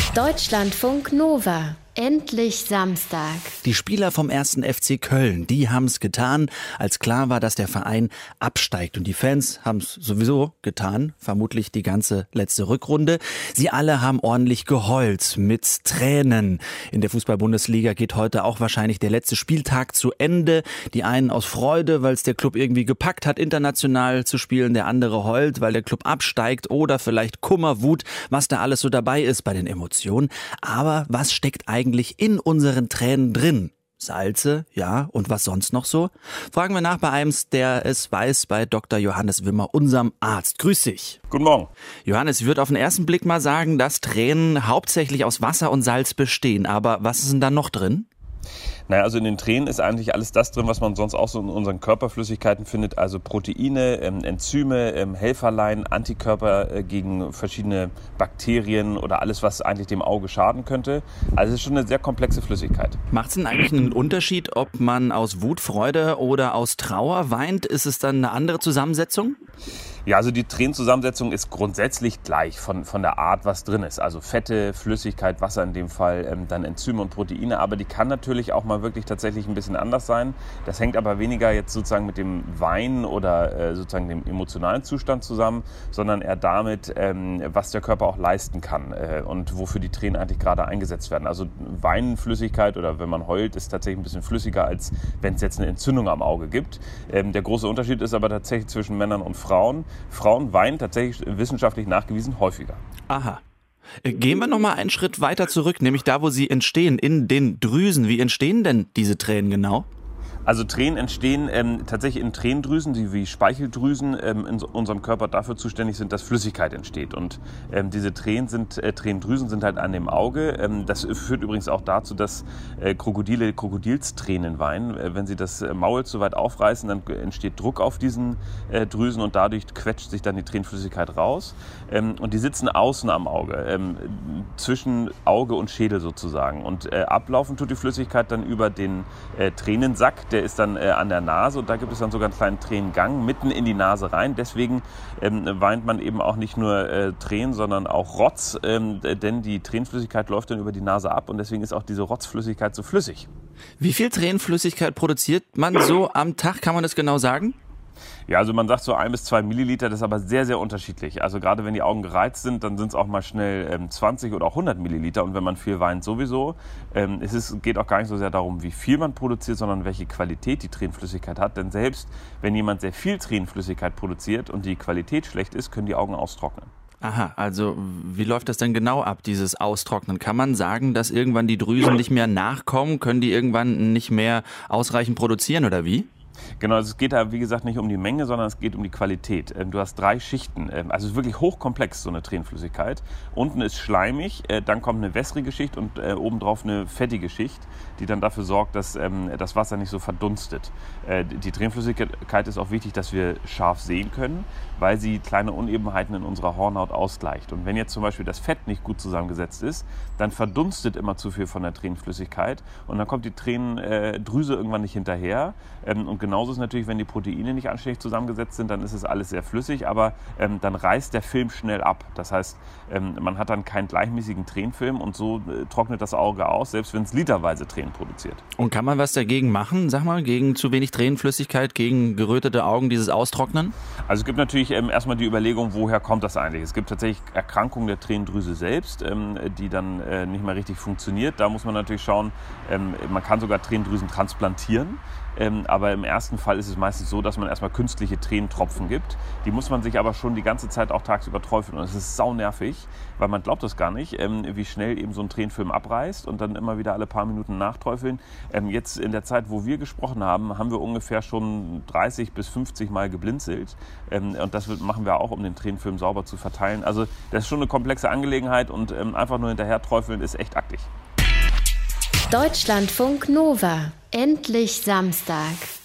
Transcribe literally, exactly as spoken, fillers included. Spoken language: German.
Deutschlandfunk Nova. Endlich Samstag. Die Spieler vom ersten F C Köln, die haben es getan, als klar war, dass der Verein absteigt. Und die Fans haben es sowieso getan, vermutlich die ganze letzte Rückrunde. Sie alle haben ordentlich geheult, mit Tränen. In der Fußball-Bundesliga geht heute auch wahrscheinlich der letzte Spieltag zu Ende. Die einen aus Freude, weil es der Club irgendwie gepackt hat, international zu spielen. Der andere heult, weil der Club absteigt. Oder vielleicht Kummer, Wut, was da alles so dabei ist bei den Emotionen. Aber was steckt eigentlich in unseren Tränen drin? Salze, ja, und was sonst noch so? Fragen wir nach bei einem, der es weiß, bei Doktor Johannes Wimmer, unserem Arzt. Grüß dich. Guten Morgen. Johannes, ich würde auf den ersten Blick mal sagen, dass Tränen hauptsächlich aus Wasser und Salz bestehen. Aber was ist denn da noch drin? Naja, also in den Tränen ist eigentlich alles das drin, was man sonst auch so in unseren Körperflüssigkeiten findet. Also Proteine, ähm, Enzyme, ähm, Helferlein, Antikörper äh, gegen verschiedene Bakterien oder alles, was eigentlich dem Auge schaden könnte. Also es ist schon eine sehr komplexe Flüssigkeit. Macht es denn eigentlich einen Unterschied, ob man aus Wut, Freude oder aus Trauer weint? Ist es dann eine andere Zusammensetzung? Ja, also die Tränenzusammensetzung ist grundsätzlich gleich von, von der Art, was drin ist. Also Fette, Flüssigkeit, Wasser in dem Fall, ähm, dann Enzyme und Proteine. Aber die kann natürlich auch mal wirklich tatsächlich ein bisschen anders sein. Das hängt aber weniger jetzt sozusagen mit dem Weinen oder äh, sozusagen dem emotionalen Zustand zusammen, sondern eher damit, ähm, was der Körper auch leisten kann äh, und wofür die Tränen eigentlich gerade eingesetzt werden. Also Weinflüssigkeit oder wenn man heult, ist tatsächlich ein bisschen flüssiger, als wenn es jetzt eine Entzündung am Auge gibt. Ähm, der große Unterschied ist aber tatsächlich zwischen Männern und Frauen. Frauen weinen tatsächlich wissenschaftlich nachgewiesen häufiger. Aha. Gehen wir noch mal einen Schritt weiter zurück, nämlich da, wo sie entstehen, in den Drüsen. Wie entstehen denn diese Tränen genau? Also Tränen entstehen ähm, tatsächlich in Tränendrüsen, die wie Speicheldrüsen ähm, in unserem Körper dafür zuständig sind, dass Flüssigkeit entsteht. Und ähm, diese Tränen sind, äh, Tränendrüsen sind halt an dem Auge. Ähm, das führt übrigens auch dazu, dass äh, Krokodile Krokodilstränen weinen. Äh, wenn sie das Maul zu weit aufreißen, dann entsteht Druck auf diesen äh, Drüsen und dadurch quetscht sich dann die Tränenflüssigkeit raus. Ähm, und die sitzen außen am Auge, ähm, zwischen Auge und Schädel sozusagen. Und äh, ablaufen tut die Flüssigkeit dann über den äh, Tränensack. Der ist dann äh, an der Nase und da gibt es dann sogar einen kleinen Tränengang mitten in die Nase rein. Deswegen ähm, weint man eben auch nicht nur äh, Tränen, sondern auch Rotz, ähm, denn die Tränenflüssigkeit läuft dann über die Nase ab und deswegen ist auch diese Rotzflüssigkeit so flüssig. Wie viel Tränenflüssigkeit produziert man so am Tag? Kann man das genau sagen? Ja, also man sagt so ein bis zwei Milliliter, das ist aber sehr, sehr unterschiedlich. Also gerade wenn die Augen gereizt sind, dann sind es auch mal schnell ähm, zwanzig oder auch hundert Milliliter. Und wenn man viel weint, sowieso. Ähm, es ist, geht auch gar nicht so sehr darum, wie viel man produziert, sondern welche Qualität die Tränenflüssigkeit hat. Denn selbst wenn jemand sehr viel Tränenflüssigkeit produziert und die Qualität schlecht ist, können die Augen austrocknen. Aha, also wie läuft das denn genau ab, dieses Austrocknen? Kann man sagen, dass irgendwann die Drüsen nicht mehr nachkommen? Können die irgendwann nicht mehr ausreichend produzieren oder wie? Genau, also es geht da, wie gesagt, nicht um die Menge, sondern es geht um die Qualität. Du hast drei Schichten, also es ist wirklich hochkomplex, so eine Tränenflüssigkeit. Unten ist schleimig, dann kommt eine wässrige Schicht und obendrauf eine fettige Schicht, die dann dafür sorgt, dass das Wasser nicht so verdunstet. Die Tränenflüssigkeit ist auch wichtig, dass wir scharf sehen können, weil sie kleine Unebenheiten in unserer Hornhaut ausgleicht. Und wenn jetzt zum Beispiel das Fett nicht gut zusammengesetzt ist, dann verdunstet immer zu viel von der Tränenflüssigkeit und dann kommt die Tränendrüse irgendwann nicht hinterher. Und genauso ist es natürlich, wenn die Proteine nicht anständig zusammengesetzt sind, dann ist es alles sehr flüssig, aber ähm, dann reißt der Film schnell ab. Das heißt, ähm, man hat dann keinen gleichmäßigen Tränenfilm und so äh, trocknet das Auge aus, selbst wenn es literweise Tränen produziert. Und kann man was dagegen machen, sag mal, gegen zu wenig Tränenflüssigkeit, gegen gerötete Augen, dieses Austrocknen? Also es gibt natürlich ähm, erstmal die Überlegung, woher kommt das eigentlich? Es gibt tatsächlich Erkrankungen der Tränendrüse selbst, ähm, die dann äh, nicht mehr richtig funktioniert. Da muss man natürlich schauen, ähm, man kann sogar Tränendrüsen transplantieren. Ähm, aber im ersten Fall ist es meistens so, dass man erstmal künstliche Tränentropfen gibt. Die muss man sich aber schon die ganze Zeit auch tagsüber träufeln. Und es ist saunervig, weil man glaubt das gar nicht, ähm, wie schnell eben so ein Tränenfilm abreißt und dann immer wieder alle paar Minuten nachträufeln. Ähm, jetzt in der Zeit, wo wir gesprochen haben, haben wir ungefähr schon dreißig bis fünfzig Mal geblinzelt. Ähm, und das machen wir auch, um den Tränenfilm sauber zu verteilen. Also das ist schon eine komplexe Angelegenheit und ähm, einfach nur hinterher träufeln ist echt aktig. Deutschlandfunk Nova. Endlich Samstag.